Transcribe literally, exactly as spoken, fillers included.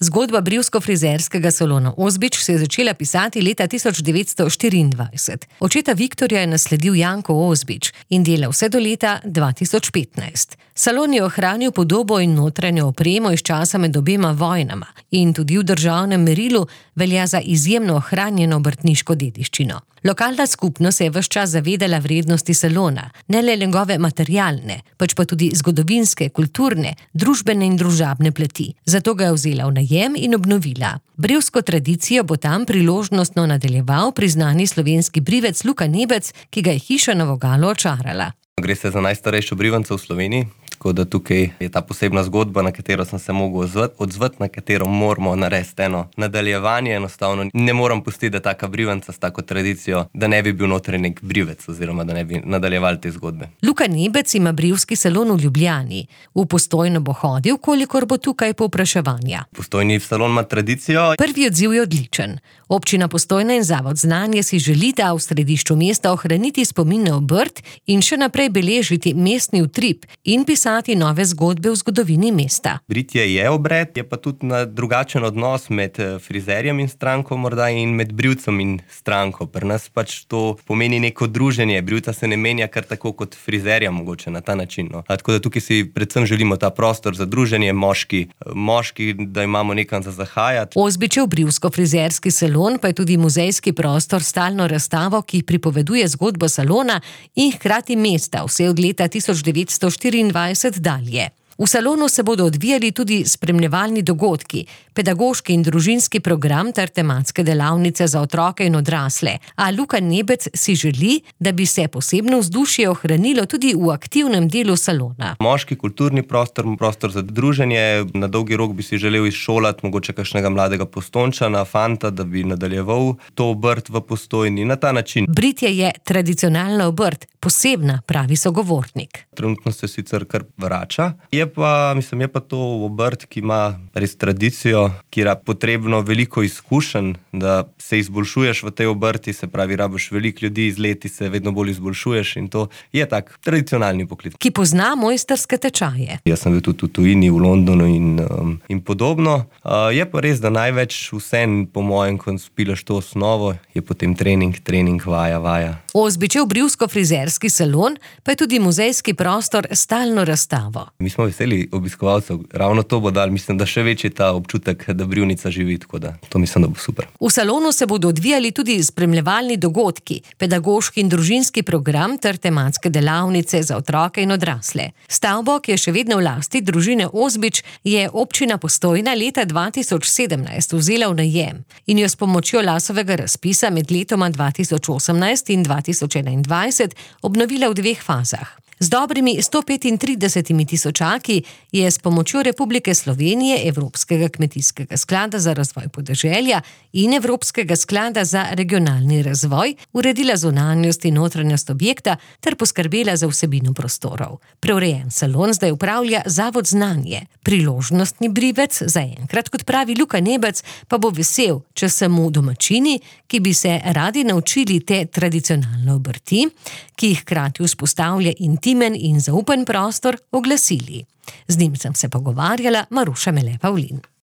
Zgodba brivsko-frizerskega salona Ozbič se je začela pisati leta tisoč devetsto štiriindvajset. Očeta Viktorja je nasledil Janko Ozbič in delal vse do leta dva tisoč petnajst. Salon je ohranil podobo in notranjo opremo iz časa med obema vojnama in tudi v državnem merilu velja za izjemno ohranjeno obrtniško dediščino. Lokalna skupnost se je ves čas zavedala vrednosti salona, ne le njegove materialne, pač pa tudi zgodovinske, kulturne, družbene in družabne plati. Zato ga je vzela v najem in obnovila. Brivsko tradicijo bo tam priložnostno nadaljeval priznani slovenski brivec Luka Nebec, ki ga je hiša na Vogalu očarala. Gre se za najstarejšo brivanco v Sloveniji, tako da tukaj je ta posebna zgodba, na katero sem se mogel odzvati, na katero moramo narediti eno nadaljevanje. Enostavno ne moram pustiti, da taka brivanca s tako tradicijo, da ne bi bil notri nek brivec oziroma da ne bi nadaljevali te zgodbe. Luka Nebec ima brivski salon v Ljubljani. V Postojno bo hodil, kolikor bo tukaj povpraševanja. Postojni salon ima tradicijo. Prvi odziv je odličen. Občina Postojna in Zavod Znanje si želita v središču mesta ohraniti spomin na obrt in še naprej beležiti mestni utrip in pisati nove zgodbe v zgodovini mesta. Britje je obred, je pa tudi na drugačen odnos med frizerjem in stranko morda in med brivcem in stranko. Pri nas pač to pomeni neko druženje. Brivca se ne menja kar tako kot frizerja mogoče na ta način. No. Tako da tukaj si predvsem želimo ta prostor za druženje, moški, moški, da imamo nekam za zahajati. Ozbičev brivsko-frizerski salon pa je tudi muzejski prostor s stalno razstavo, ki pripoveduje zgodbo salona in hkrati mesta, vse od leta tisoč devetsto štiriindvajset dalje. V salonu se bodo odvijali tudi spremljevalni dogodki, pedagoški in družinski program ter tematske delavnice za otroke in odrasle. A Luka Nebec si želi, da bi se posebno vzdušje ohranilo tudi v aktivnem delu salona. Moški kulturni prostor, prostor za druženje, na dolgi rok bi si želel izšolati mogoče kakšnega mladega Postojnčana, fanta, da bi nadaljeval to obrt v Postojni na ta način. Britje je tradicionalna obrt, posebna, pravi sogovornik. Trenutno se sicer kar vrača. Je pa, mislim, je pa to obrt, ki ima res tradicijo, kjer je potrebno veliko izkušenj, da se izboljšuješ v tej obrti, se pravi, rabiš veliko ljudi, z leti se vedno bolj izboljšuješ in to je tak tradicionalni poklic. Ki pozna mojstrske tečaje. Jaz sem bil tudi v tujini, v Londonu in, um, in podobno. Uh, je pa res, da največ vsem, po mojem, ko spileš to osnovo, je potem trening, trening, vaja, vaja. Ozbičev brivsko-frizerski salon pa je tudi muzejski prostor s stalno razstavo. Mi smo veseli obiskovalcev, ravno to bo dal, mislim, da še večji ta občutek, da brivnica živi, tako da to mislim, da bo super. V salonu se bodo odvijali tudi spremljevalni dogodki, pedagoški in družinski program ter tematske delavnice za otroke in odrasle. Stavbo, ki je še vedno v lasti družine Ozbič, je občina Postojna leta dva tisoč sedemnajst vzela v najem in jo s pomočjo Lasovega razpisa med letoma dva tisoč osemnajst in dva tisoč enaindvajset obnovila v dveh fazah. Z dobrimi sto petintridesetimi tisočaki je s pomočjo Republike Slovenije, Evropskega kmetijskega sklada za razvoj podeželja in Evropskega sklada za regionalni razvoj uredila zunanjost in notranjost objekta ter poskrbela za vsebino prostorov. Preurejen salon zdaj upravlja Zavod Znanje. Priložnostni brivec, zaenkrat, kot pravi Luka Nebec, pa bo vesel, če se mu domačini, ki bi se radi naučili te tradicionalne obrti, ki jih hkrati vzpostavlja intimen in zaupen prostor, oglasili. Z njim sem se pogovarjala, Maruša Mele Pavlin.